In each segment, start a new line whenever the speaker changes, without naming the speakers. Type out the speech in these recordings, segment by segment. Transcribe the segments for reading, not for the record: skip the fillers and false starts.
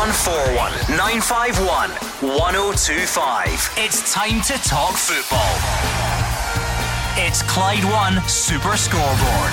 0141 951 1025. It's time to talk football. It's Clyde One Super Scoreboard.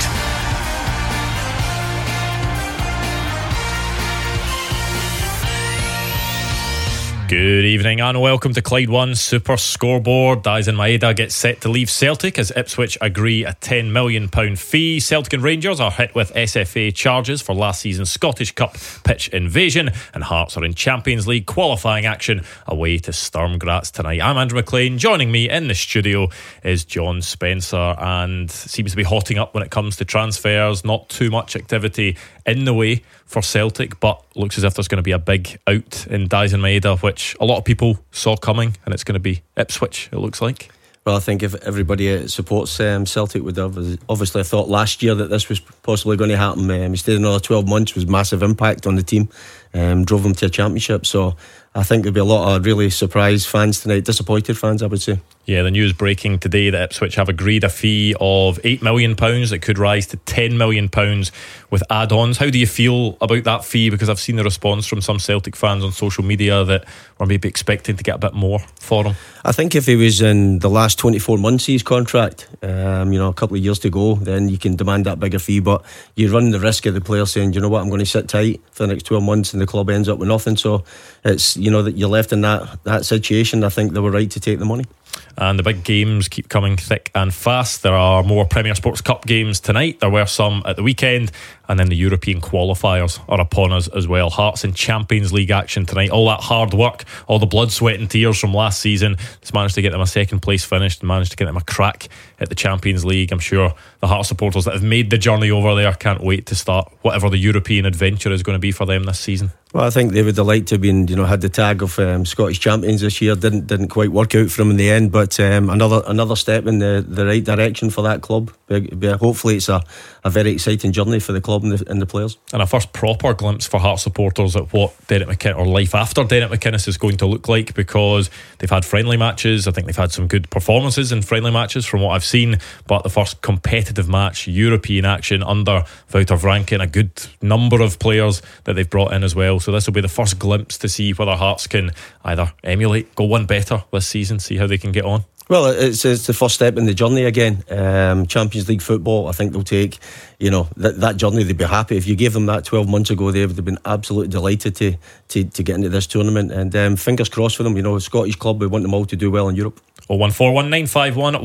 Good evening and welcome to Clyde One Super Scoreboard. Daizen Maeda gets set to leave Celtic as Ipswich agree a £10 million fee. Celtic and Rangers are hit with SFA charges for last season's Scottish Cup pitch invasion, and Hearts are in Champions League qualifying action away to Sturm Graz tonight. I'm Andrew McLean. Joining me in the studio is John Spencer, and seems to be hotting up when it comes to transfers. Not too much activity in the way for Celtic, but looks as if there's going to be a big out in Daizen Maeda, which a lot of people saw coming, and it's going to be Ipswich, it looks like.
Well, I think if everybody that supports Celtic would have obviously thought last year that this was possibly going to happen. He stayed another 12 months, was massive impact on the team, drove them to a championship. So I think there'll be a lot of really surprised fans tonight, disappointed fans, I would say.
Yeah, the news breaking today that Ipswich have agreed a fee of £8 million that could rise to £10 million with add-ons. How do you feel about that fee? Because I've seen the response from some Celtic fans on social media that were maybe expecting to get a bit more for him.
I think if he was in the last 24 months of his contract, a couple of years to go, then you can demand that bigger fee. But you run the risk of the player saying, you know what, I'm going to sit tight for the next 12 months and the club ends up with nothing. So it's, that you're left in that situation. I think they were right to take the money.
And the big games keep coming thick and fast. There are more Premier Sports Cup games tonight. There were some at the weekend, and then the European qualifiers are upon us as well. Hearts in Champions League action tonight. All that hard work, all the blood, sweat and tears from last season, has managed to get them a second place finish and managed to get them a crack at the Champions League. I'm sure the Hearts supporters that have made the journey over there can't wait to start whatever the European adventure is going to be for them this season.
Well, I think they would have liked to have been, had the tag of Scottish champions this year. Didn't quite work out for them in the end, but another step in the right direction for that club. Hopefully it's a very exciting journey for the club and the players.
And a first proper glimpse for Hearts supporters at what Derek McInnes, or life after Derek McInnes, is going to look like, because they've had friendly matches. I think they've had some good performances in friendly matches from what I've seen, but the first competitive match, European action under Wouter Franken, a good number of players that they've brought in as well. So this will be the first glimpse to see whether Hearts can either emulate, go one better this season, see how they can get on.
Well, it's the first step in the journey again. Champions League football, I think they'll take, that journey. They'd be happy. If you gave them that 12 months ago, they would have been absolutely delighted to get into this tournament. And fingers crossed for them. A Scottish club, we want them all to do well in Europe.
0141 951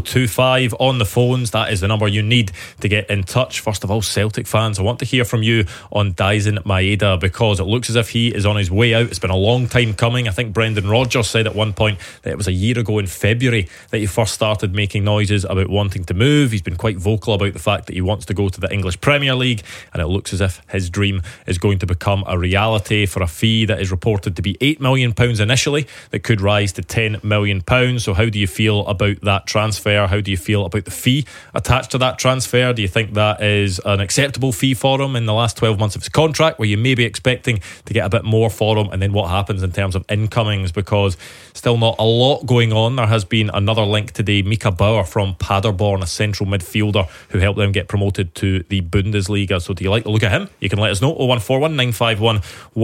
1025 on the phones. That is the number you need to get in touch. First of all, Celtic fans, I want to hear from you on Daizen Maeda, because it looks as if he is on his way out. It's been a long time coming. I think Brendan Rodgers said at one point that it was a year ago in February that he first started making noises about wanting to move. He's been quite vocal about the fact that he wants to go to the English Premier League, and it looks as if his dream is going to become a reality for a fee that is reported to be £8 million initially, that could rise to £10 million. So how do you feel about that transfer? How do you feel about the fee attached to that transfer? Do you think that is an acceptable fee for him in the last 12 months of his contract, where you may be expecting to get a bit more for him? And then what happens in terms of incomings? Because still not a lot going on. There has been another link today, Mika Bauer from Paderborn, a central midfielder who helped them get promoted to the Bundesliga. So do you like the look at him? You can let us know. 0141 951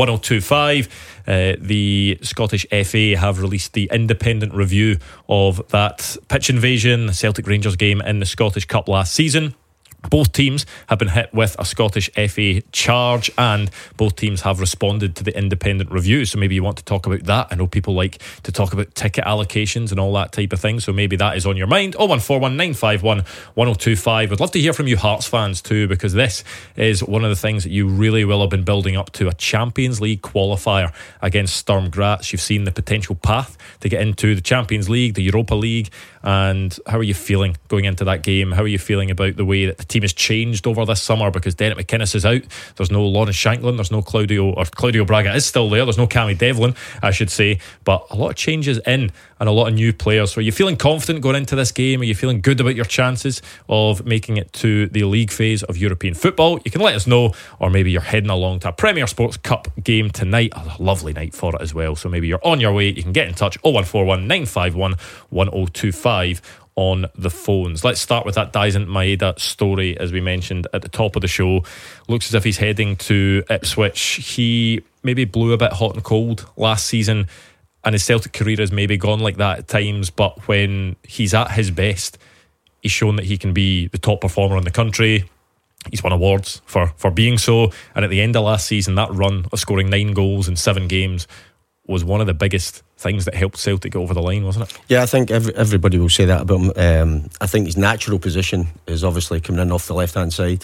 1025. The Scottish FA have released the independent review of that pitch invasion, the Celtic Rangers game in the Scottish Cup last season. Both teams have been hit with a Scottish FA charge, and both teams have responded to the independent review. So maybe you want to talk about that. I know people like to talk about ticket allocations and all that type of thing, so maybe that is on your mind. 0141 951 1025. I'd love to hear from you Hearts fans too, because this is one of the things that you really will have been building up to, a Champions League qualifier against Sturm Graz. You've seen the potential path to get into the Champions League, the Europa League, and how are you feeling going into that game? How are you feeling about the way that the team has changed over this summer? Because Derek McInnes is out, there's no Lawrence Shankland, there's no Claudio Braga is still there, there's no Cammy Devlin, I should say, but a lot of changes in and a lot of new players. So are you feeling confident going into this game? Are you feeling good about your chances of making it to the league phase of European football? You can let us know, or maybe you're heading along to a Premier Sports Cup game tonight, a lovely night for it as well, so maybe you're on your way. You can get in touch 0141 951 1025 on the phones. Let's start with that Daizen Maeda story, as we mentioned at the top of the show. Looks as if he's heading to Ipswich. He maybe blew a bit hot and cold last season, and his Celtic career has maybe gone like that at times, but when he's at his best, he's shown that he can be the top performer in the country. He's won awards for being so, and at the end of last season, that run of scoring 9 goals in 7 games was one of the biggest things that helped Celtic go over the line, wasn't it?
Yeah, I think everybody will say that about him. I think his natural position is obviously coming in off the left-hand side.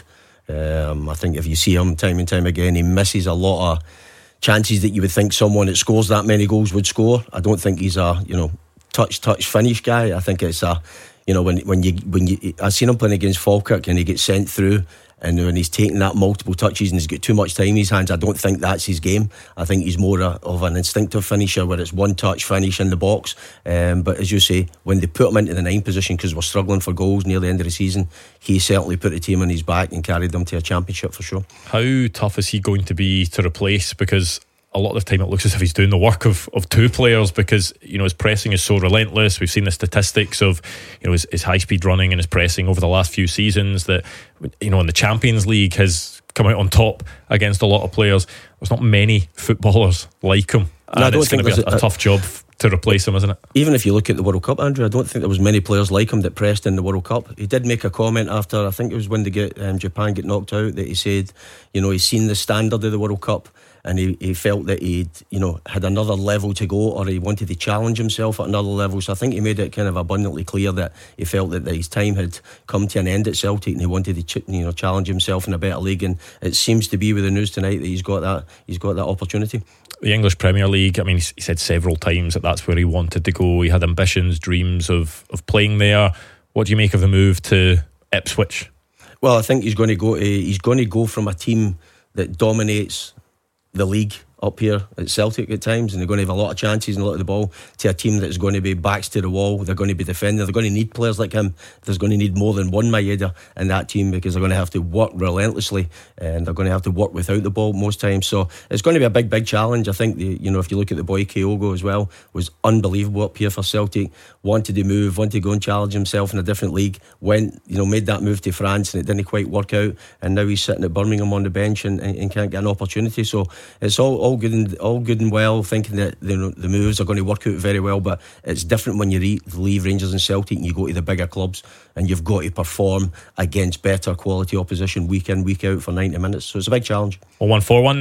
I think if you see him time and time again, he misses a lot of chances that you would think someone that scores that many goals would score. I don't think he's a touch finish guy. I think it's a when you I've seen him playing against Falkirk and he gets sent through, and when he's taking that multiple touches and he's got too much time in his hands, I don't think that's his game. I think he's more of an instinctive finisher where it's one touch finish in the box. But as you say, when they put him into the 9 position because we're struggling for goals near the end of the season, he certainly put the team on his back and carried them to a championship for sure.
How tough is he going to be to replace? Because a lot of the time it looks as if he's doing the work of 2 players, because his pressing is so relentless. We've seen the statistics of his high speed running and his pressing over the last few seasons that in the Champions League has come out on top against a lot of players. There's not many footballers like him, and it's going to be a tough job to replace him, isn't it?
Even if you look at the World Cup, Andrew, I don't think there was many players like him that pressed in the World Cup. He did make a comment after, I think it was when Japan get knocked out, that he said he's seen the standard of the World Cup, and he felt that he'd had another level to go, or he wanted to challenge himself at another level. So I think he made it kind of abundantly clear that he felt that his time had come to an end at Celtic, and he wanted to challenge himself in a better league. And it seems to be with the news tonight that he's got that opportunity.
The English Premier League, I mean, he said several times that that's where he wanted to go. He had ambitions, dreams of playing there. What do you make of the move to Ipswich?
Well, I think he's going to go from a team that dominates the league up here at Celtic at times, and they're going to have a lot of chances and a lot of the ball, to a team that's going to be backs to the wall. They're going to be defending. They're going to need players like him. There's going to need more than one Maeda in that team, because they're going to have to work relentlessly, and they're going to have to work without the ball most times. So it's going to be a big challenge. I think if you look at the boy Kyogo as well, was unbelievable up here for Celtic. Wanted to move, wanted to go and challenge himself in a different league. Made that move to France, and it didn't quite work out. And now he's sitting at Birmingham on the bench and can't get an opportunity. So it's all good and well, thinking that the moves are going to work out very well, but it's different when you leave Rangers and Celtic and you go to the bigger clubs, and you've got to perform against better quality opposition week in, week out for 90 minutes. So it's a big challenge.
0141951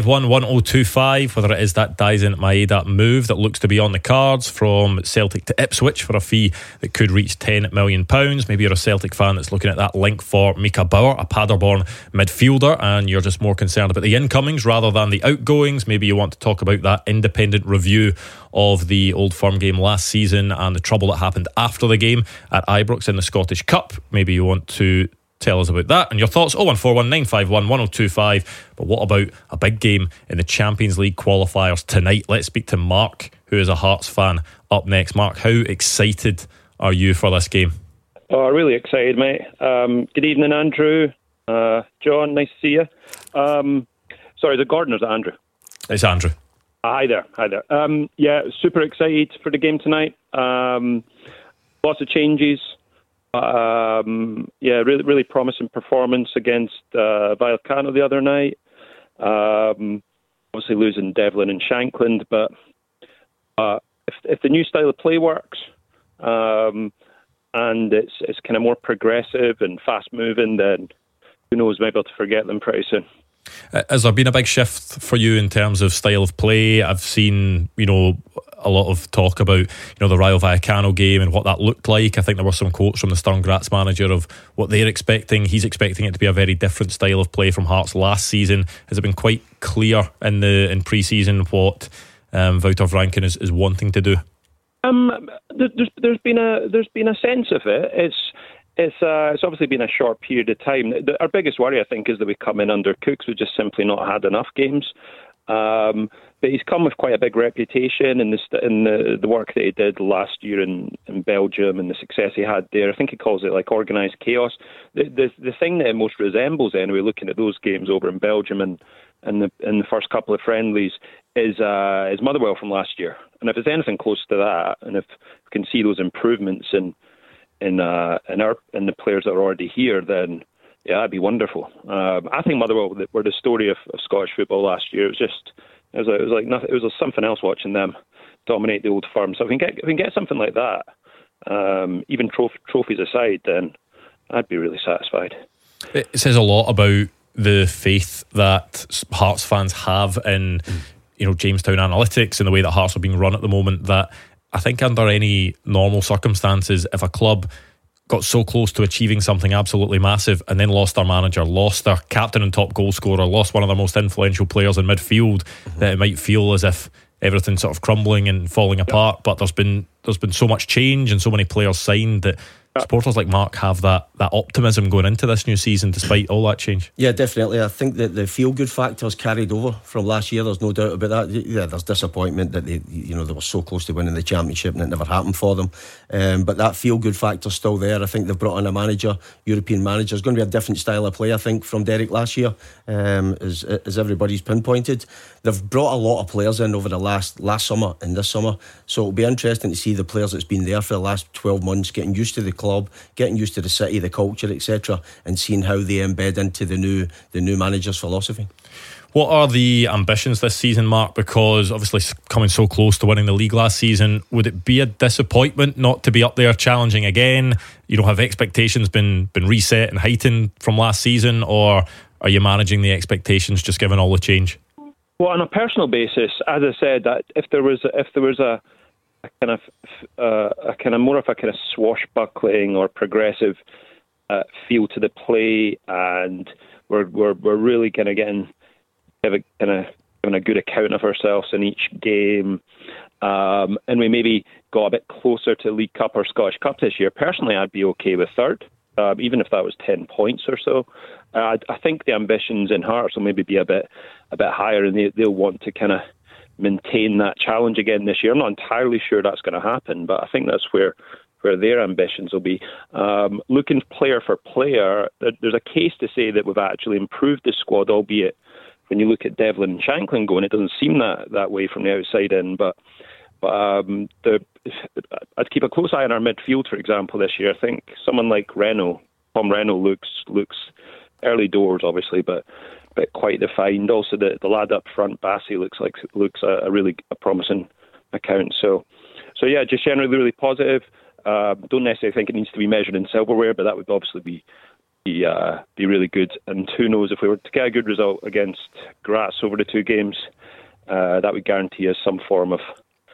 1025, whether it is that Daizen Maeda move that looks to be on the cards from Celtic to Ipswich for a fee that could reach £10 million. Maybe you're a Celtic fan that's looking at that link for Mika Bauer, a Paderborn midfielder, and you're just more concerned about the incomings rather than the outgoings. Maybe you want to talk about that independent review of the Old Firm game last season and the trouble that happened after the game at Ibrox in the Scottish Cup. Maybe you want to tell us about that and your thoughts. 0141951 1025. But what about a big game in the Champions League qualifiers tonight? Let's speak to Mark, who is a Hearts fan, up next. Mark, how excited are you for this game?
Oh, really excited, mate. Good evening, Andrew. John, nice to see you. Sorry, is it Gordon or is it Andrew?
It's Andrew.
Hi there. Super excited for the game tonight. Lots of changes. Really promising performance against Vallecano the other night. Obviously losing Devlin and Shankland, but if the new style of play works, and it's kind of more progressive and fast moving, then who knows, maybe I'll forget them pretty soon.
Has there been a big shift for you in terms of style of play? I've seen, a lot of talk about, the Rayo Vallecano game and what that looked like. I think there were some quotes from the Sturm Graz manager of what they're expecting. He's expecting it to be a very different style of play from Hearts last season. Has it been quite clear in pre-season what Wouter Franken is wanting to do?
There's been a sense of it. It's obviously been a short period of time. Our biggest worry, I think, is that we come in under Cooks. We've just simply not had enough games. But he's come with quite a big reputation in the work that he did last year in Belgium and the success he had there. I think he calls it like organised chaos. The thing that it most resembles, anyway, looking at those games over in Belgium and the first couple of friendlies, is Motherwell from last year. And if it's anything close to that, and if we can see those improvements in in the players that are already here, then yeah, that'd be wonderful. I think Motherwell were the story of Scottish football last year. It was like nothing. It was something else watching them dominate the Old Firm. So if we can get something like that, even trophies aside, then I'd be really satisfied.
It says a lot about the faith that Hearts fans have in Jamestown Analytics and the way that Hearts are being run at the moment, that I think under any normal circumstances, if a club got so close to achieving something absolutely massive and then lost their manager, lost their captain and top goal scorer, lost one of their most influential players in midfield, that it might feel as if everything's sort of crumbling and falling apart. But there's been so much change and so many players signed that supporters like Mark have that optimism going into this new season despite all that change.
Yeah, definitely. I think that the feel-good factor's carried over from last year. There's no doubt about that. Yeah, there's disappointment that they were so close to winning the championship and it never happened for them. But that feel-good factor's still there. I think they've brought in a manager, European manager. It's going to be a different style of play, I think, from Derek last year, as everybody's pinpointed. They've brought a lot of players in over the last summer and this summer, so it'll be interesting to see the players that's been there for the last 12 months getting used to the club, getting used to the city, the culture, etc., and seeing how they embed into the new manager's philosophy.
What are the ambitions this season, Mark? Because obviously coming so close to winning the league last season, would it be a disappointment not to be up there challenging again? Have expectations been reset and heightened from last season, or are you managing the expectations just given all the change?
Well, on a personal basis, as I said, that if there was a kind of more of a kind of swashbuckling or progressive feel to the play, and we're really kind of giving a good account of ourselves in each game, and we maybe got a bit closer to League Cup or Scottish Cup this year. Personally, I'd be okay with third, even if that was 10 points or so. I think the ambitions in Hearts will maybe be a bit higher, and they'll want to kind of maintain that challenge again this year. I'm not entirely sure that's going to happen, but I think that's where their ambitions will be. Looking player for player, there's a case to say that we've actually improved the squad, albeit when you look at Devlin and Shanklin going, it doesn't seem that way from the outside in. But I'd keep a close eye on our midfield, for example, this year. I think someone like Tom Reno looks early doors, obviously, but quite defined. Also, the lad up front, Bassey, looks a really promising account. So yeah, just generally really positive. Don't necessarily think it needs to be measured in silverware, but that would obviously be really good. And who knows, if we were to get a good result against Graz over the two games, that would guarantee us some form of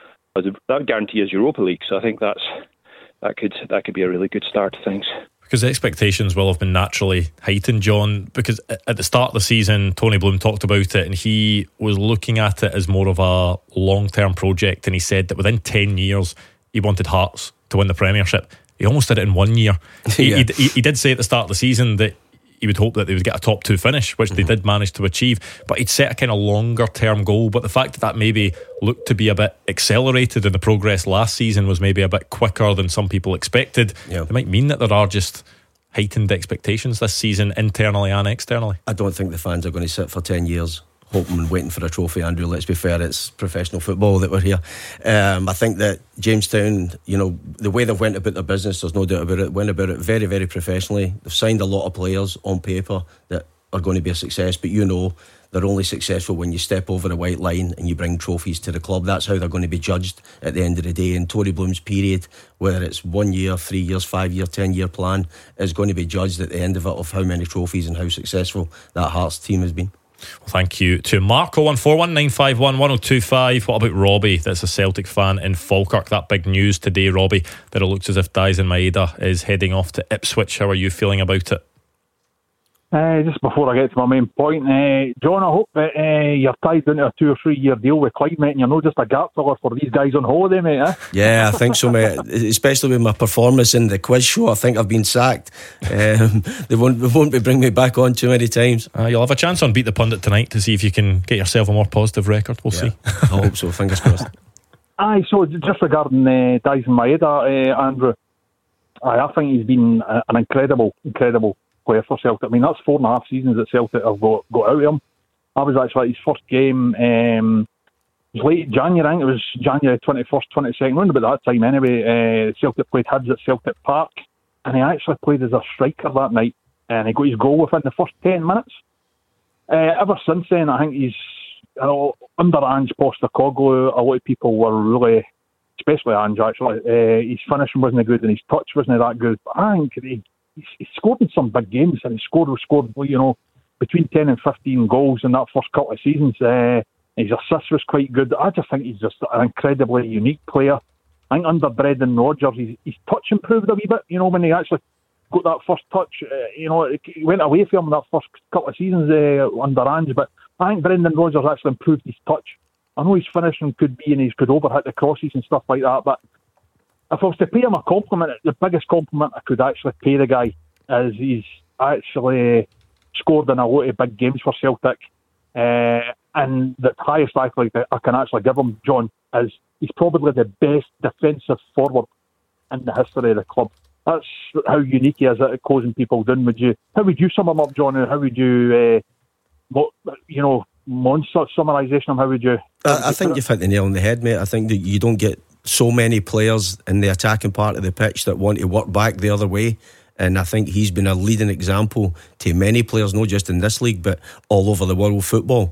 Europa League. So I think that could be a really good start to things.
Because the expectations will have been naturally heightened, John, because at the start of the season, Tony Bloom talked about it and he was looking at it as more of a long-term project, and he said that within 10 years he wanted Hearts to win the Premiership. He almost did it in 1 year. He did say at the start of the season that he would hope that they would get a top two finish, which they did manage to achieve, but he'd set a kind of longer term goal. But the fact that maybe looked to be a bit accelerated in the progress last season was maybe a bit quicker than some people expected. It might mean that there are just heightened expectations this season, internally and externally.
I don't think the fans are going to sit for 10 years hoping and waiting for a trophy, Andrew. Let's be fair, it's professional football that we're here. I think that Jamestown, the way they've went about their business, there's no doubt about it, went about it very, very professionally. They've signed a lot of players on paper that are going to be a success, but they're only successful when you step over the white line and you bring trophies to the club. That's how they're going to be judged at the end of the day. And Tony Bloom's period, whether it's 1 year, 3 years, 5 year, 10 year plan, is going to be judged at the end of it of how many trophies and how successful that Hearts team has been.
Well, thank you to Mark. 0141 951 1025. What about Robbie, that's a Celtic fan in Falkirk? That big news today, Robbie, that it looks as if Daisen Maeda is heading off to Ipswich. How are you feeling about it?
Just before I get to my main point, John, I hope that you're tied into a 2 or 3 year deal with Clyde, mate, and you're not just a gap filler for these guys on holiday, mate.
Yeah, I think so, mate. Especially with my performance in the quiz show, I think I've been sacked. They won't be bringing me back on too many times.
You'll have a chance on Beat the Pundit tonight to see if you can get yourself a more positive record. We'll see.
I hope so, fingers crossed.
So just regarding Daisen Maeda, Andrew, I think he's been an incredible player for Celtic. I mean, that's 4.5 seasons that Celtic have got out of him. I was actually at his first game, it was late January, I think it was January 21st, 22nd, around about that time anyway. Celtic played Hibs at Celtic Park. and he actually played as a striker that night, and he got his goal within the first 10 minutes. Ever since then, I think he's, under Ange Postecoglou, a lot of people were really, especially Ange actually, his finishing wasn't good and his touch wasn't that good. But I think he scored in some big games, and he scored, between 10 and 15 goals in that first couple of seasons. His assist was quite good. I just think he's just an incredibly unique player. I think under Brendan Rodgers, his touch improved a wee bit. When he actually got that first touch, it went away from him that first couple of seasons under Ange. But I think Brendan Rodgers actually improved his touch. I know his finishing could be, and he could overhit the crosses and stuff like that. But if I was to pay him a compliment, the biggest compliment I could actually pay the guy is he's actually scored in a lot of big games for Celtic. And the highest accolade I can actually give him, John, is he's probably the best defensive forward in the history of the club. That's how unique he is at closing people down. How would you sum him up, John? And how would you, monster summarisation of how would you?
I think you've hit the nail on the head, mate. I think that you don't get so many players in the attacking part of the pitch that want to work back the other way. And I think he's been a leading example to many players, not just in this league, but all over the world football.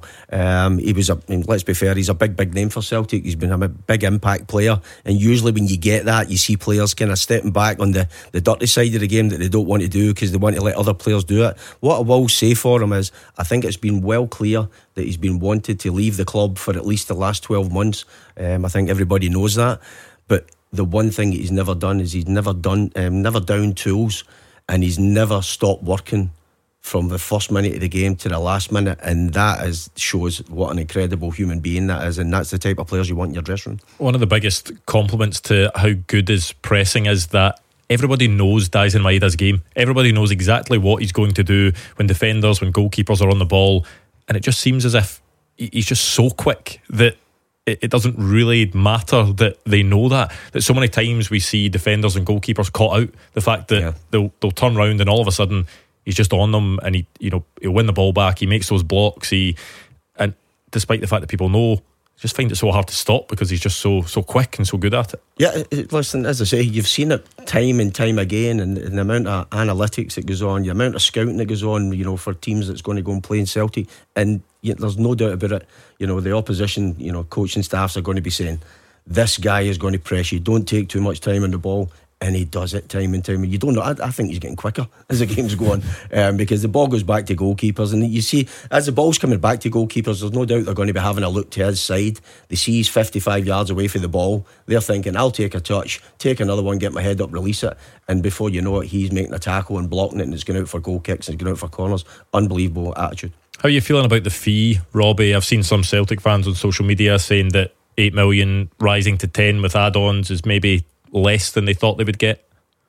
Let's be fair, he's a big name for Celtic. He's been a big impact player. And usually when you get that, you see players kind of stepping back on the dirty side of the game that they don't want to do because they want to let other players do it. What I will say for him is, I think it's been well clear that he's been wanted to leave the club for at least the last 12 months. I think everybody knows that. But the one thing he's never done is he's never downed tools, and he's never stopped working from the first minute of the game to the last minute, and that shows what an incredible human being that is, and that's the type of players you want in your dressing room.
One of the biggest compliments to how good his pressing is that everybody knows Daizen Maeda's game. Everybody knows exactly what he's going to do when goalkeepers are on the ball, and it just seems as if he's just so quick that it doesn't really matter that they know that so many times we see defenders and goalkeepers caught out the fact that they'll turn around and all of a sudden he's just on them, and he'll win the ball back, he makes those blocks, and despite the fact that people know, just find it so hard to stop because he's just so quick and so good at it.
Yeah, listen, as I say, you've seen it time and time again, and the amount of analytics that goes on, the amount of scouting that goes on, for teams that's going to go and play in Celtic, and there's no doubt about it. The opposition, coaching staffs are going to be saying, this guy is going to press you, don't take too much time on the ball. And he does it time and time. You don't know. I think he's getting quicker as the game's going because the ball goes back to goalkeepers, and you see as the ball's coming back to goalkeepers, there's no doubt they're going to be having a look to his side. They see he's 55 yards away from the ball. They're thinking, I'll take a touch, take another one, get my head up, release it, and before you know it, he's making a tackle and blocking it, and it's going out for goal kicks and it's going out for corners. Unbelievable attitude.
How are you feeling about the fee, Robbie? I've seen some Celtic fans on social media saying that 8 million rising to 10 with add-ons is maybe less than they thought they would get.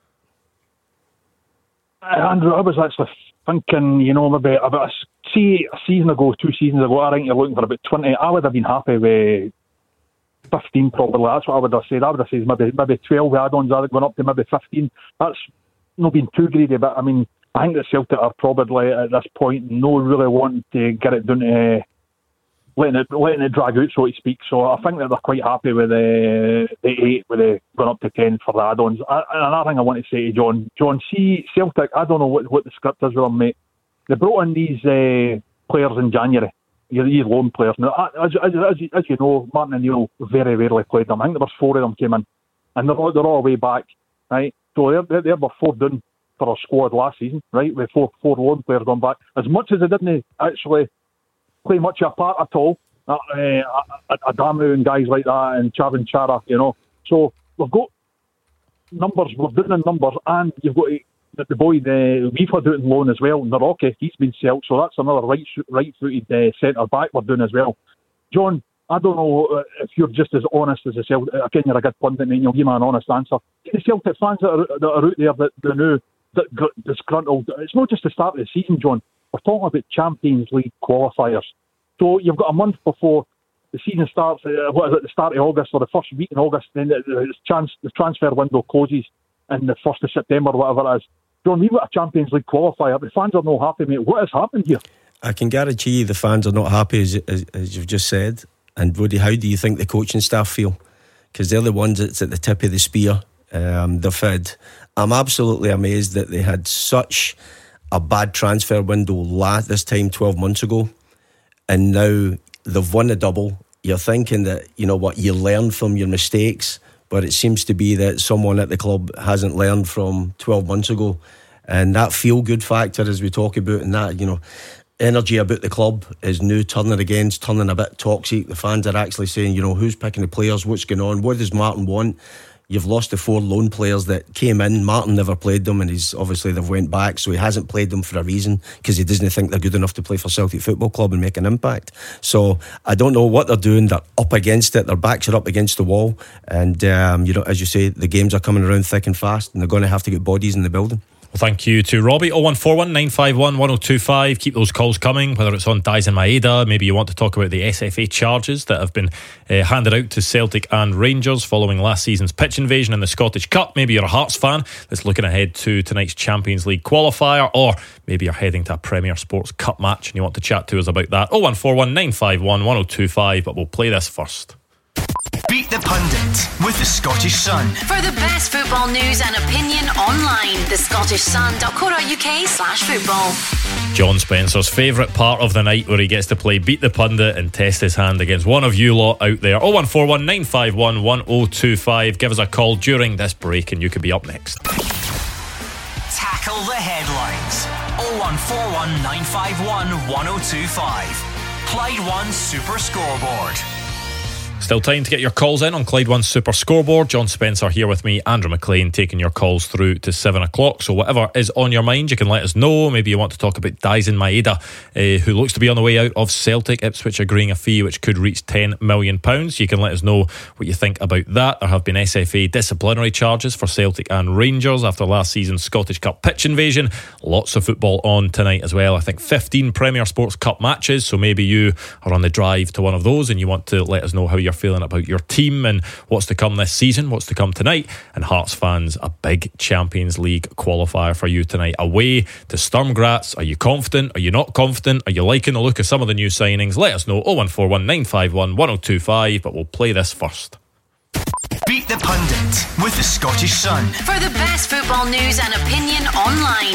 Andrew, I was actually thinking, maybe about a season ago, 2 seasons ago, I think you're looking for about 20. I would have been happy with 15 probably. That's what I would have said. I would have said maybe 12 add-ons. I'd have gone up to maybe 15. That's not being too greedy, but I mean, I think that Celtic are probably at this point no really wanting to get it done to letting it drag out, so to speak. So I think that they're quite happy with the 8, with the going up to 10 for the add-ons. Another thing I want to say to John, see Celtic, I don't know what the script is with them, mate. They brought in these players in January, these loan players. Now, as you know, Martin O'Neill very rarely played them. I think there was 4 of them came in, and they're all way back, right? So they were 4 done for our squad last season, right? With 4 loan players gone back. As much as they didn't actually play much of a part at all, Adamu and guys like that, and Chavin Chara, So we've got numbers, we're doing in numbers, and you've got the boy, we've had out in loan as well, Naroki, he's been sold, so that's another right-footed centre back we're doing as well. John, I don't know if you're just as honest as the Celtic. Again, you're a good pundit, and you'll give me an honest answer. The Celtic fans that are out there that they know that disgruntled, it's not just the start of the season, John. We're talking about Champions League qualifiers. So you've got a month before the season starts, the start of August or the first week in August, then the transfer window closes in the 1st of September, whatever it is. John, we've got a Champions League qualifier. The fans are not happy, mate. What has happened here?
I can guarantee you the fans are not happy, as you've just said. And Woody, how do you think the coaching staff feel? Because they're the ones that's at the tip of the spear they've had. I'm absolutely amazed that they had such a bad transfer window this time 12 months ago, and now they've won a double. You're thinking that, you know what, you learn from your mistakes, but it seems to be that someone at the club hasn't learned from 12 months ago. And that feel-good factor, as we talk about, and that, you know, energy about the club is now turning a bit toxic. The fans are actually saying, you know, who's picking the players, what's going on, what does Martin want? You've lost the 4 loan players that came in. Martin never played them, and they've went back, so he hasn't played them for a reason, because he doesn't think they're good enough to play for Celtic Football Club and make an impact. So I don't know what they're doing. They're up against it. Their backs are up against the wall, and you know, as you say, the games are coming around thick and fast, and they're going to have to get bodies in the building.
Well, thank you to Robbie. 0141 951 1025. Keep those calls coming, whether it's on Daizen Maeda. Maybe you want to talk about the SFA charges that have been handed out to Celtic and Rangers following last season's pitch invasion in the Scottish Cup. Maybe you're a Hearts fan that's looking ahead to tonight's Champions League qualifier, or maybe you're heading to a Premier Sports Cup match and you want to chat to us about that. 0141 951 1025. But we'll play this first.
Beat the Pundit with the Scottish Sun.
For the best football news and opinion online, thescottishsun.co.uk/football.
John Spencer's favourite part of the night, where he gets to play Beat the Pundit and test his hand against one of you lot out there. 0141 951 1025. Give us a call during this break and you could be up next.
Tackle the headlines. 0141 951 1025. Clyde One Super Scoreboard.
Still time to get your calls in on Clyde One Super Scoreboard. John Spencer here with me, Andrew McLean, taking your calls through to 7 o'clock. So whatever is on your mind, you can let us know. Maybe you want to talk about Daizen Maeda, who looks to be on the way out of Celtic. Ipswich agreeing a fee which could reach £10 million. You can let us know what you think about that. There have been SFA disciplinary charges for Celtic and Rangers after last season's Scottish Cup pitch invasion. Lots of football on tonight as well. I think 15 Premier Sports Cup matches, so maybe you are on the drive to one of those and you want to let us know how you're feeling about your team and what's to come this season, what's to come tonight. And Hearts fans, a big Champions League qualifier for you tonight, away to Sturm Graz. Are you confident? Are you not confident? Are you liking the look of some of the new signings? Let us know. 0141 951 1025. But we'll play this first.
Beat the Pundit with the Scottish Sun.
For the best football news and opinion online,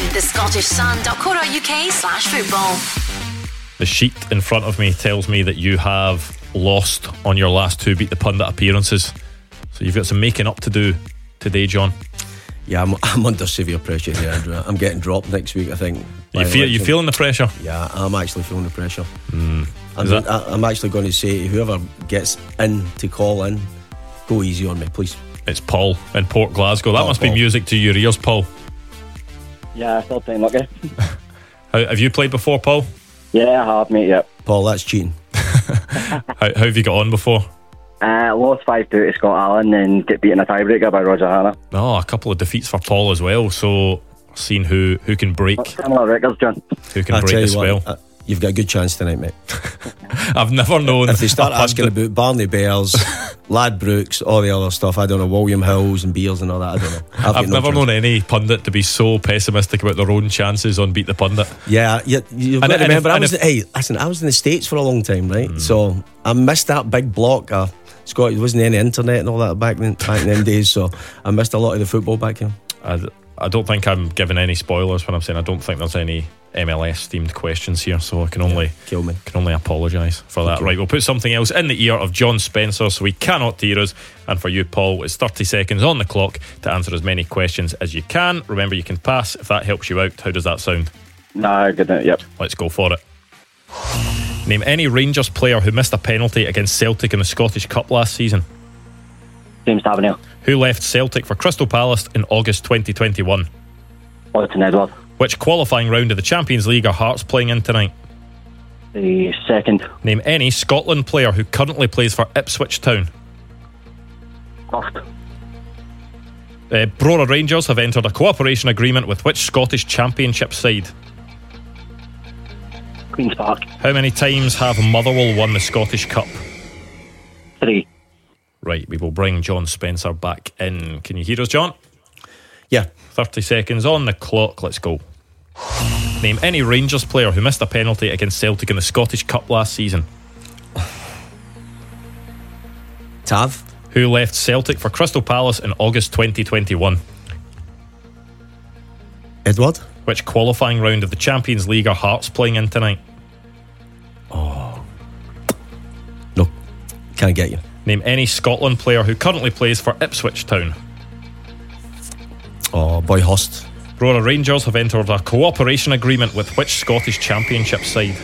thescottishsun.co.uk/football.
The sheet in front of me tells me that you have lost on your last 2 Beat the Pundit appearances, so you've got some making up to do today, John.
Yeah, I'm under severe pressure here, Andrew. I'm getting dropped next week, I think.
You feeling the pressure?
Yeah, I'm actually feeling the pressure.
I'm
actually going to say to whoever gets in to call in, go easy on me, please.
It's Paul in Port Glasgow. That must be music to your ears, Paul.
Yeah, still playing lucky.
Have you played before, Paul?
Yeah, I have, mate, yep.
Paul, that's cheating.
How have you got on before?
Lost 5-2 to Scott Allen and get beaten a tiebreaker by Roger Hanna.
Oh, a couple of defeats for Paul as well, so seeing who can break.
Similar records, John.
Who can break the spell.
You've got a good chance tonight, mate.
I've never known.
If they start asking about Barney Bears, Ladbrokes, all the other stuff, I don't know, William Hills and Beers and all that, I don't know.
I've never known any pundit to be so pessimistic about their own chances on Beat the Pundit.
Yeah, you've got to remember, I was in the States for a long time, right? So I missed that big block. Scott, there wasn't any internet and all that back in them days, so I missed a lot of the football back here.
I don't think I'm giving any spoilers when I'm saying I don't think there's any MLS themed questions here, so I can only apologise for that. Right, we'll put something else in the ear of John Spencer so he cannot tear us, and for you, Paul, it's 30 seconds on the clock to answer as many questions as you can. Remember, you can pass if that helps you out. How does that sound?
Nah, good night, yep.
Let's go for it. Name any Rangers player who missed a penalty against Celtic in the Scottish Cup last season.
James Tavernier.
Who left Celtic for Crystal Palace in August 2021?
Alton Edward.
Which qualifying round of the Champions League are Hearts playing in tonight?
The second.
Name any Scotland player who currently plays for Ipswich Town.
First.
Brora Rangers have entered a cooperation agreement with which Scottish Championship side?
Queen's Park.
How many times have Motherwell won the Scottish Cup?
3.
Right, we will bring John Spencer back in. Can you hear us, John?
Yeah.
30 seconds on the clock. Let's go. Name any Rangers player who missed a penalty against Celtic in the Scottish Cup last season.
Tav.
who left Celtic for Crystal Palace in August 2021.
Edward?
Which qualifying round of the Champions League are Hearts playing in tonight?
No, can't get you.
Name any Scotland player who currently plays for Ipswich Town.
Boy Hurst.
Brora Rangers have entered a cooperation agreement with which Scottish Championship side?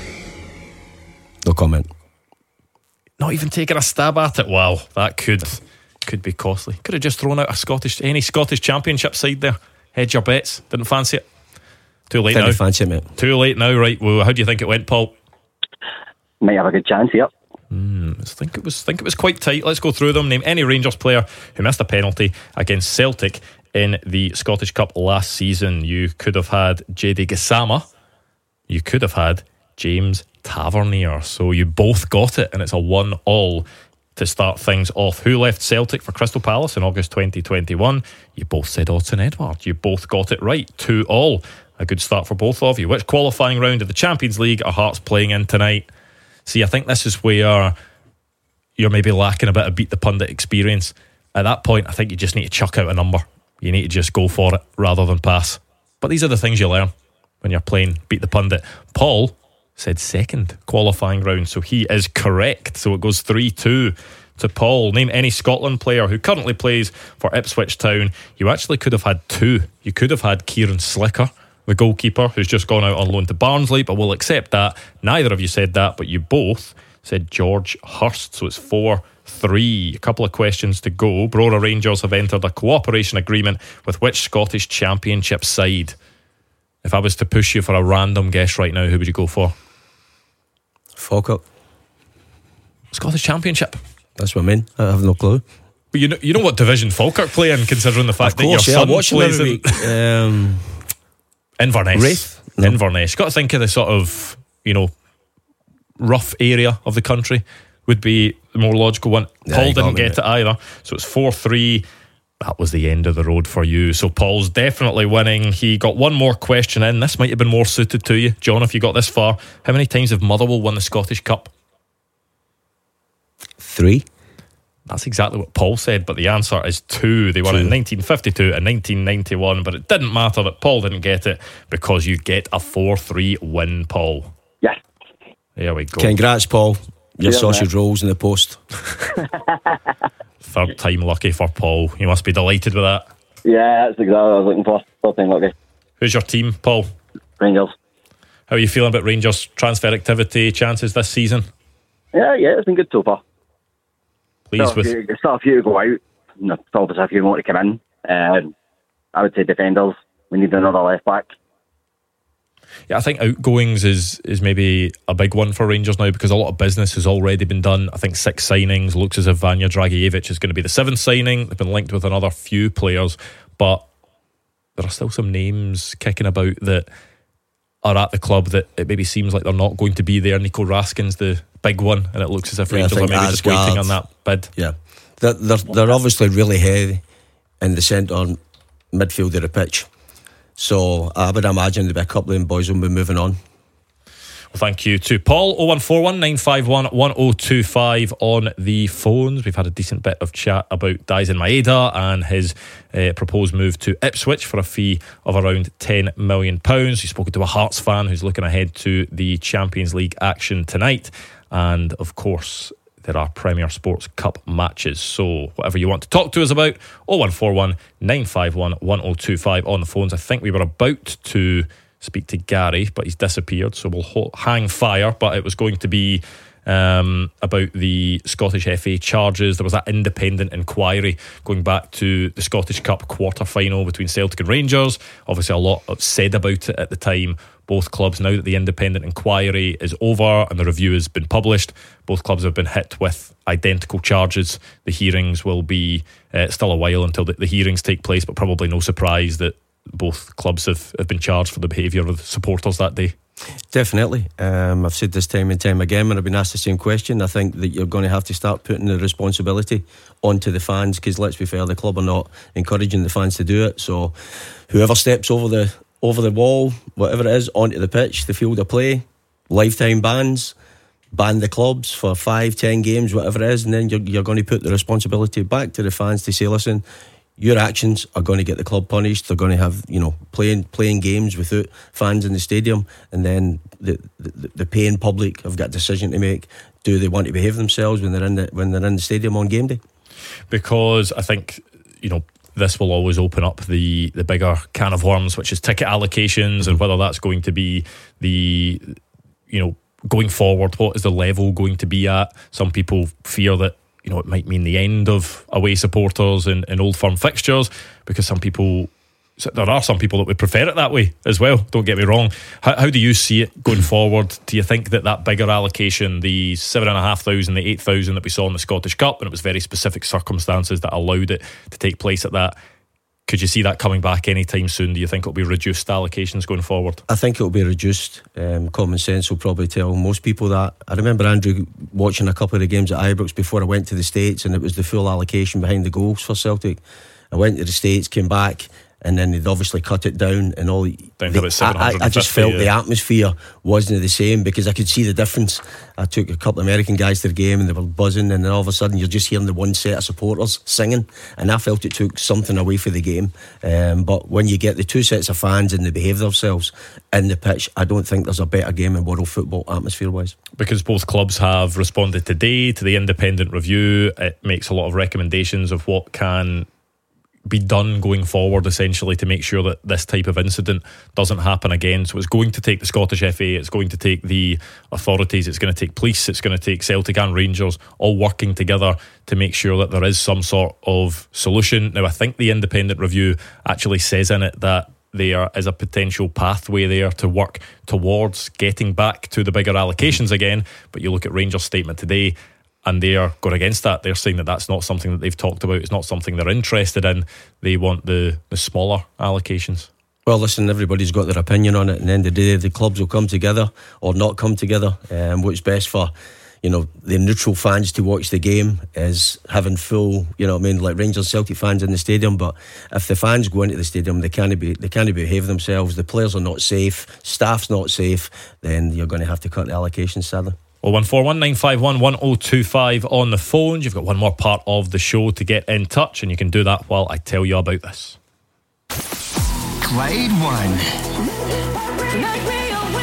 No comment.
Not even taking a stab at it. Wow, that could be costly. Could have just thrown out any Scottish Championship side there. Hedge your bets. Didn't fancy it. Too late now.
Didn't fancy it, mate.
Too late now, right? Well, how do you think it went, Paul?
Might have a good chance here.
I think it was quite tight. Let's go through them. Name any Rangers player who missed a penalty against Celtic in the Scottish Cup last season. You could have had JD Gassama. You could have had James Tavernier. So you both got it, and it's a 1-1 to start things off. Who left Celtic for Crystal Palace in August 2021? You both said Odsonne Edouard. You both got it right. 2-2. A good start for both of you. Which qualifying round of the Champions League are Hearts playing in tonight? See, I think this is where you're maybe lacking a bit of Beat the Pundit experience. At that point, I think you just need to chuck out a number. You need to just go for it rather than pass. But these are the things you learn when you're playing Beat the Pundit. Paul said second qualifying round, so he is correct. So it goes 3-2 to Paul. Name any Scotland player who currently plays for Ipswich Town. You actually could have had two. You could have had Kieran Slicker, the goalkeeper, who's just gone out on loan to Barnsley, but we'll accept that. Neither of you said that, but you both said George Hurst. So it's 4-3. A couple of questions to go. Brora Rangers have entered a cooperation agreement with which Scottish Championship side? If I was to push you for a random guess right now, who would you go for?
Falkirk.
Scottish Championship.
That's what I mean. I have no clue.
But you know what division Falkirk play in, considering the fact
Of course,
that your son
watch
plays
every
in
week.
Inverness.
Wraith? No.
Inverness. You've got to think of the sort of, rough area of the country would be the more logical one.
Yeah,
Paul
you got
didn't
me,
get it either. So it's 4-3. That was the end of the road for you. So Paul's definitely winning. He got one more question in. This might have been more suited to you. John, if you got this far, how many times have Motherwell won the Scottish Cup?
3.
That's exactly what Paul said, but the answer is 2. They won it in 1952 and 1991, but it didn't matter that Paul didn't get it because you get a 4-3 win, Paul.
Yeah.
There we go.
Congrats, Paul. Your sausage rolls in the post.
Third time lucky for Paul. You must be delighted with that.
Yeah, that's exactly what I was looking for. Third time lucky.
Who's your team, Paul?
Rangers.
How are you feeling about Rangers' transfer activity chances this season?
Yeah, it's been good so far.
Pleased with...
Still a few to go out. No, obviously a few more to come in. I would say defenders. We need another left back.
Yeah, I think outgoings is maybe a big one for Rangers now because a lot of business has already been done. I think 6 signings. Looks as if Vanja Dragicevic is going to be the 7th signing. They've been linked with another few players, but there are still some names kicking about that are at the club that it maybe seems like they're not going to be there. Nico Raskin's the big one, and it looks as if Rangers are maybe just waiting on that bid.
Yeah, they're obviously really heavy in the centre midfield of the pitch. So I would imagine there'll be a couple of them boys will be moving on.
Well, thank you to Paul. 0141 951 1025 on the phones. We've had a decent bit of chat about Daizen Maeda and his proposed move to Ipswich for a fee of around £10 million. We've spoken to a Hearts fan who's looking ahead to the Champions League action tonight. And of course, there are Premier Sports Cup matches. So whatever you want to talk to us about, 0141 951 1025 on the phones. I think we were about to speak to Gary, but he's disappeared, so we'll hang fire. But it was going to be about the Scottish FA charges. There was that independent inquiry going back to the Scottish Cup quarter-final between Celtic and Rangers. Obviously a lot said about it at the time. Both clubs, now that the independent inquiry is over and the review has been published, both clubs have been hit with identical charges. The hearings will be still a while until the hearings take place, but probably no surprise that both clubs have been charged for the behaviour of the supporters that day.
Definitely. I've said this time and time again when I've been asked the same question. I think that you're going to have to start putting the responsibility onto the fans, because let's be fair, the club are not encouraging the fans to do it. So whoever steps over the wall, whatever it is, onto the pitch, the field of play, lifetime bans, ban the clubs for 5-10 games, whatever it is, and then you're going to put the responsibility back to the fans to say, listen, your actions are going to get the club punished. They're going to have, playing games without fans in the stadium, and then the paying public have got a decision to make. Do they want to behave themselves when they're in the stadium on game day?
Because I think, this will always open up the bigger can of worms, which is ticket allocations, and whether that's going to be going forward, what is the level going to be at? Some people fear that it might mean the end of away supporters in Old Firm fixtures, because there are some people that would prefer it that way as well, don't get me wrong. How do you see it going forward? Do you think that bigger allocation, the 7,500, the 8,000 that we saw in the Scottish Cup, and it was very specific circumstances that allowed it to take place at that, could you see that coming back anytime soon? Do you think it'll be reduced allocations going forward?
I think it'll be reduced. Common sense will probably tell most people that. I remember, Andrew, watching a couple of the games at Ibrox before I went to the States, and it was the full allocation behind the goals for Celtic. I went to the States, came back, and then they'd obviously cut it down and all.
Down to about 750.
I just felt the atmosphere wasn't the same, because I could see the difference. I took a couple of American guys to the game and they were buzzing, and then all of a sudden you're just hearing the one set of supporters singing, and I felt it took something away from the game. But when you get the two sets of fans and they behave themselves in the pitch, I don't think there's a better game in world football atmosphere wise.
Because both clubs have responded today to the independent review. It makes a lot of recommendations of what can be done going forward, essentially, to make sure that this type of incident doesn't happen again. So it's going to take the Scottish FA, it's going to take the authorities, it's going to take police, it's going to take Celtic and Rangers all working together to make sure that there is some sort of solution. Now, I think the independent review actually says in it that there is a potential pathway there to work towards getting back to the bigger allocations again. But you look at Rangers' statement today, and they are going against that. They're saying that that's not something that they've talked about. It's not something they're interested in. They want the smaller allocations.
Well, listen, everybody's got their opinion on it. At the end of the day, the clubs will come together or not come together. What's best for the neutral fans to watch the game is having full, like Rangers, Celtic fans in the stadium. But if the fans go into the stadium, they can't behave themselves. The players are not safe. Staff's not safe. Then you're going to have to cut the allocations, sadly.
01419511025 on the phones. You've got one more part of the show to get in touch, and you can do that while I tell you about this.
Clyde One.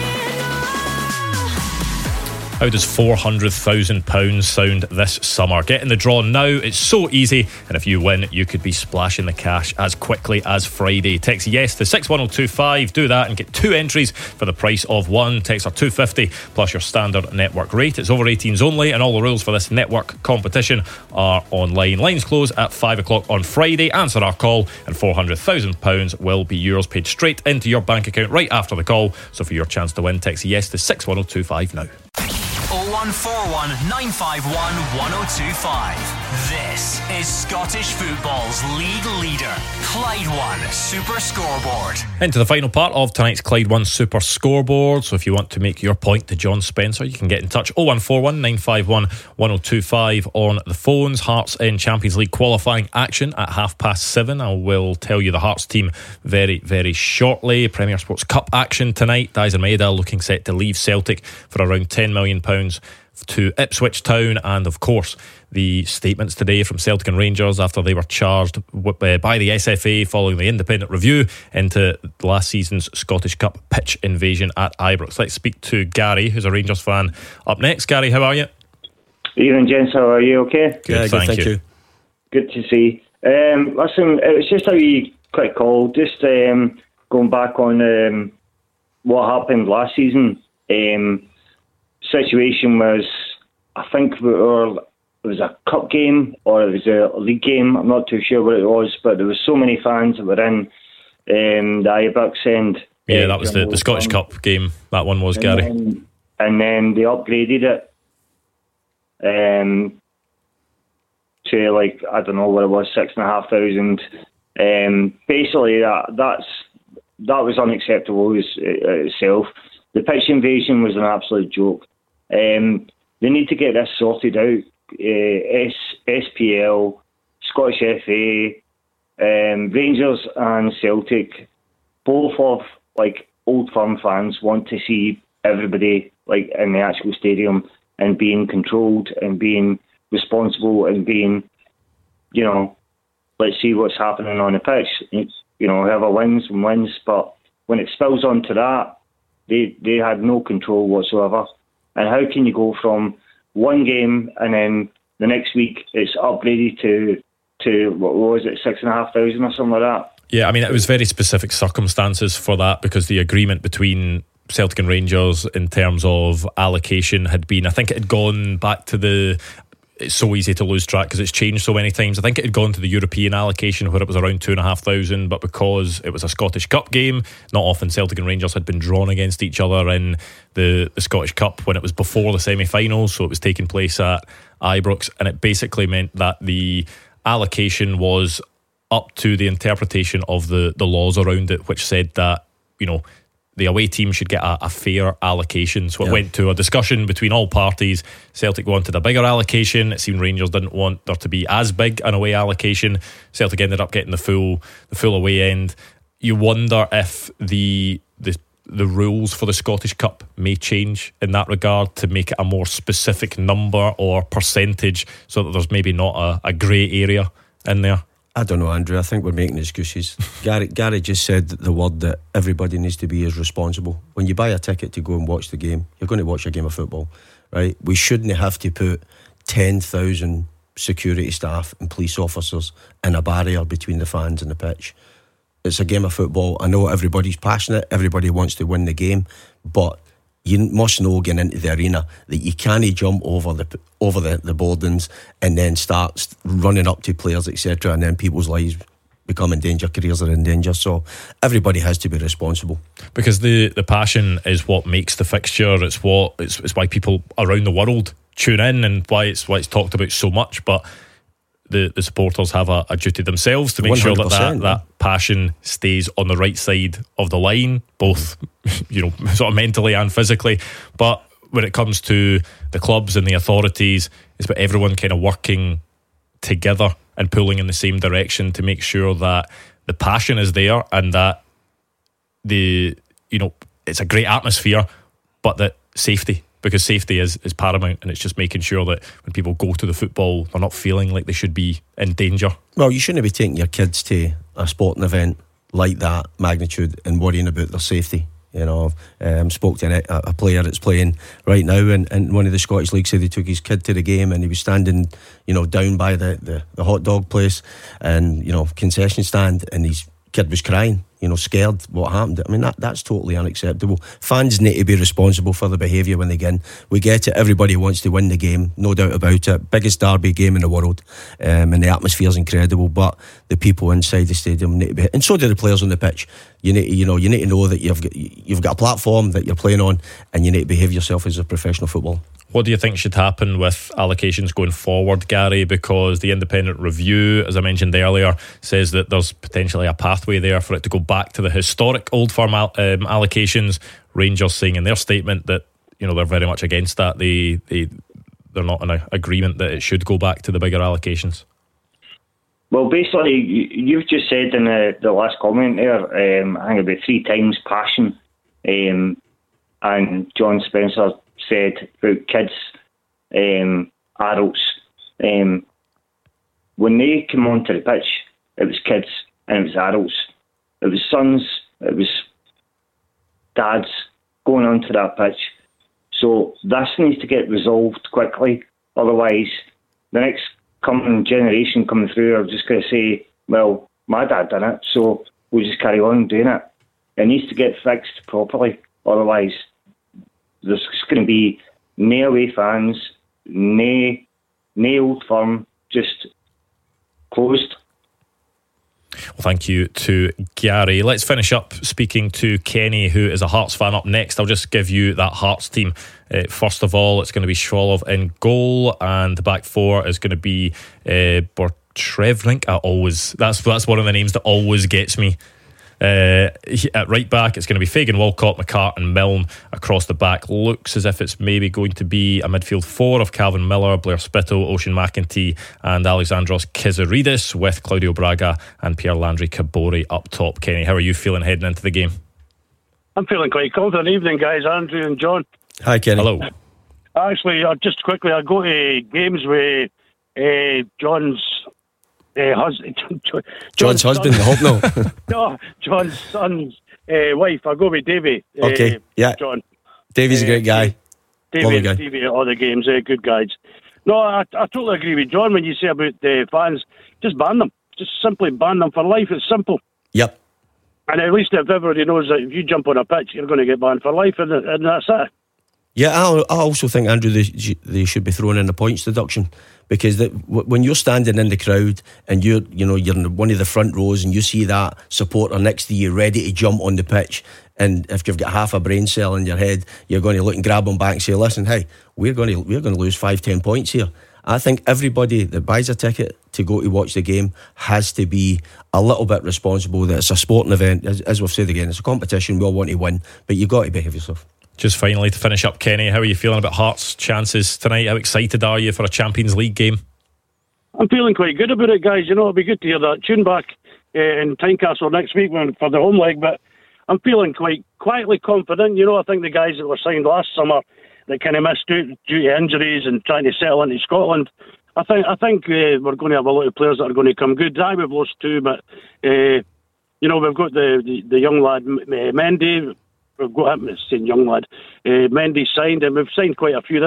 How does £400,000 sound this summer? Get in the draw now. It's so easy, and if you win, you could be splashing the cash as quickly as Friday. Text yes to 61025. Do that and get 2 entries for the price of 1. Text are £250 plus your standard network rate. It's over 18s only, and all the rules for this network competition are online. Lines close at 5 o'clock on Friday. Answer our call, and £400,000 will be yours, paid straight into your bank account right after the call. So for your chance to win, text yes to 61025 now.
0141 951 1025. This is Scottish football's league leader, Clyde One Super Scoreboard.
Into the final part of tonight's Clyde One Super Scoreboard. So if you want to make your point to John Spencer, you can get in touch. 0141 951 1025 on the phones. Hearts in Champions League qualifying action at 7:30. I will tell you the Hearts team very, very shortly. Premier Sports Cup action tonight. Daizen Maeda looking set to leave Celtic for around £10 million to Ipswich Town. And of course, the statements today from Celtic and Rangers after they were charged by the SFA following the independent review into last season's Scottish Cup pitch invasion at Ibrox. Let's speak to Gary, who's a Rangers fan, up next. Gary, how are you?
Evening, gents. How are you? Okay?
Good, thank you.
Good to see. Listen, it was just a wee quick call, just going back on what happened last season. Situation was, I think it was a cup game or it was a league game. I'm not too sure what it was, but there was so many fans that were in the Ibrox end.
Yeah, that was the Scottish Cup game. That one was, Gary.
And then they upgraded it to, like, I don't know what it was, 6,500. Basically, that was unacceptable itself. The pitch invasion was an absolute joke. They need to get this sorted out. SPL, Scottish FA, Rangers and Celtic, both of Old Firm fans want to see everybody in the actual stadium. and being controlled and being responsible and being, let's see what's happening on the pitch. Whoever wins, but when it spills onto that, they had no control whatsoever. And how can you go from one game and then the next week it's upgraded to what was it, 6,500 or something like that?
Yeah, I mean, it was very specific circumstances for that, because the agreement between Celtic and Rangers in terms of allocation had been, I think it had gone back to it's so easy to lose track because it's changed so many times. I think it had gone to the European allocation where it was around 2,500, but because it was a Scottish Cup game, not often Celtic and Rangers had been drawn against each other in the Scottish Cup when it was before the semi-finals, so it was taking place at Ibrox, and it basically meant that the allocation was up to the interpretation of the laws around it, which said that, the away team should get a fair allocation. So it went to a discussion between all parties. Celtic wanted a bigger allocation. It seemed Rangers didn't want there to be as big an away allocation. Celtic ended up getting the full away end. You wonder if the rules for the Scottish Cup may change in that regard to make it a more specific number or percentage, so that there's maybe not a grey area in there.
I don't know, Andrew. I think we're making excuses. Gary just said the word that everybody needs to be is responsible. When you buy a ticket to go and watch the game, you're going to watch a game of football, right? We shouldn't have to put 10,000 security staff and police officers in a barrier between the fans and the pitch. It's a game of football. I know everybody's passionate, everybody wants to win the game, but you must know getting into the arena that you can't jump over the boardings and then start running up to players, etc., and then people's lives become in danger, careers are in danger. So everybody has to be responsible, because
the passion is what makes the fixture. It's why people around the world tune in, and why it's talked about so much. But the supporters have a duty themselves to make sure that passion stays on the right side of the line, both sort of mentally and physically. But when it comes to the clubs and the authorities, it's about everyone kind of working together and pulling in the same direction to make sure that the passion is there, and that it's a great atmosphere, but that safety, because safety is paramount, and it's just making sure that when people go to the football, they're not feeling like they should be in danger.
Well, you shouldn't be taking your kids to a sporting event like that magnitude and worrying about their safety. Spoke to a player that's playing right now in one of the Scottish leagues. Said he took his kid to the game, and he was standing down by the hot dog place and concession stand, and his kid was crying, scared what happened. I mean, that's totally unacceptable. Fans need to be responsible for the behaviour when they get in. We get it, everybody wants to win the game, no doubt about it. Biggest derby game in the world, and the atmosphere is incredible, but the people inside the stadium need to be, and so do the players on the pitch. You need to know that you've got a platform that you're playing on, and you need to behave yourself as a professional footballer.
What do you think should happen with allocations going forward, Gary? Because the independent review, as I mentioned earlier, says that there's potentially a pathway there for it to go back to the historic Old Firm allocations. Rangers saying in their statement that they're very much against that. They're not in agreement that it should go back to the bigger allocations.
Well, basically, you've just said in the last comment there, I think about 3 times passion, and John Spencer said about kids, adults. When they came onto the pitch, it was kids and it was adults. It was sons, it was dads going onto that pitch. So this needs to get resolved quickly. Otherwise, the next coming generation coming through are just going to say, well, my dad done it, so we'll just carry on doing it. It needs to get fixed properly. Otherwise, there's going to be no away fans, no Old Firm, just closed.
Well, thank you to Gary. Let's finish up speaking to Kenny, who is a Hearts fan, up next. I'll just give you that Hearts team. First of all, it's going to be Schwolov in goal, and the back four is going to be Bortrevnik. That's one of the names that always gets me. At right back, it's going to be Fagan, Walcott, McCart and Milne. Across the back, looks as if it's maybe going to be a midfield four of Calvin Miller, Blair Spittle, Ocean McEntee and Alexandros Kizaridis, with Claudio Braga and Pierre-Landry Cabori up top. Kenny, how are you feeling heading into the game?
I'm feeling quite confident. Evening, guys. Andrew and John.
Hi, Kenny.
Hello.
Actually, just quickly, I go to games with John's husband.
John's husband, I hope no.
No, John's son's wife. I go with Davey.
Okay, yeah.
John.
Davey's a great guy.
Davey and Stevie at all the games, good guys. No, I totally agree with John when you say about the fans. Just ban them. Just simply ban them for life. It's simple.
Yep.
And at least if everybody knows that if you jump on a pitch, you're going to get banned for life, and that's it.
Yeah, I also think, Andrew, they should be thrown in the points deduction, because when you're standing in the crowd and you're in one of the front rows and you see that supporter next to you ready to jump on the pitch, and if you've got half a brain cell in your head, you're going to look and grab them back and say, listen, hey, we're going to lose 5-10 points here. I think everybody that buys a ticket to go to watch the game has to be a little bit responsible, that it's a sporting event. As we've said again, it's a competition, we all want to win, but you've got to behave yourself.
Just finally to finish up, Kenny, how are you feeling about Hearts' chances tonight? How excited are you for a Champions League game?
I'm feeling quite good about it, guys. It'll be good to hear that tune back in Tynecastle next week for the home leg, but I'm feeling quite quietly confident. I think the guys that were signed last summer that kind of missed out due to injuries and trying to settle into Scotland, I think we're going to have a lot of players that are going to come good. We've lost two, but we've got the young lad Mendy. We've got him, young lad. Mendy signed, and we've signed quite a few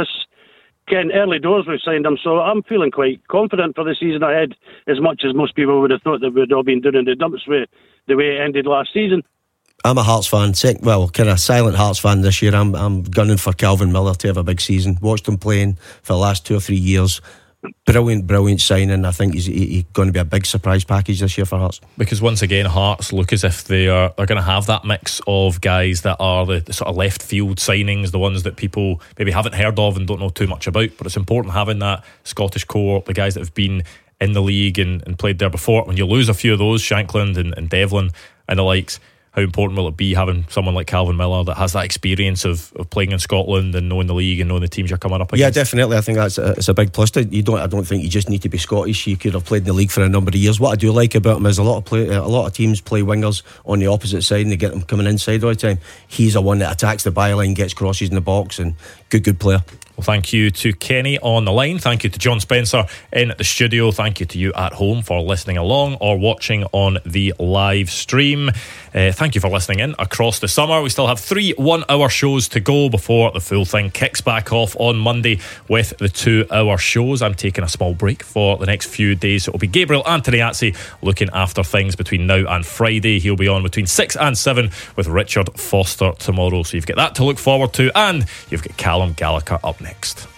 early doors we've signed them, so I'm feeling quite confident for the season ahead, as much as most people would have thought that we'd all been doing in the dumps with the way it ended last season.
I'm a Hearts fan, kind of silent Hearts fan this year. I'm gunning for Calvin Miller to have a big season. Watched him playing for the last 2 or 3 years. Brilliant signing. I think he's going to be a big surprise package this year for Hearts.
Because once again, Hearts look as if they're going to have that mix of guys that are the sort of left field signings, the ones that people maybe haven't heard of and don't know too much about. But it's important having that Scottish core, the guys that have been in the league and played there before. When you lose a few of those, Shankland and Devlin and the likes, how important will it be having someone like Calvin Miller that has that experience of playing in Scotland and knowing the league and knowing the teams you're coming up against?
Yeah, definitely. I think it's a big plus. I don't think you just need to be Scottish. You could have played in the league for a number of years. What I do like about him is a lot of teams play wingers on the opposite side and they get them coming inside all the time. He's a one that attacks the byline, gets crosses in the box, and good player.
Well, thank you to Kenny on the line. Thank you to John Spencer in the studio. Thank you to you at home for listening along or watching on the live stream. Thank you for listening in across the summer. We still have 3 1-hour shows to go before the full thing kicks back off on Monday with the 2-hour shows. I'm taking a small break for the next few days. It will be Gabriel Antoniazzi looking after things between now and Friday. He'll be on between 6 and 7 with Richard Foster tomorrow. So you've got that to look forward to, and you've got Callum Gallagher up next.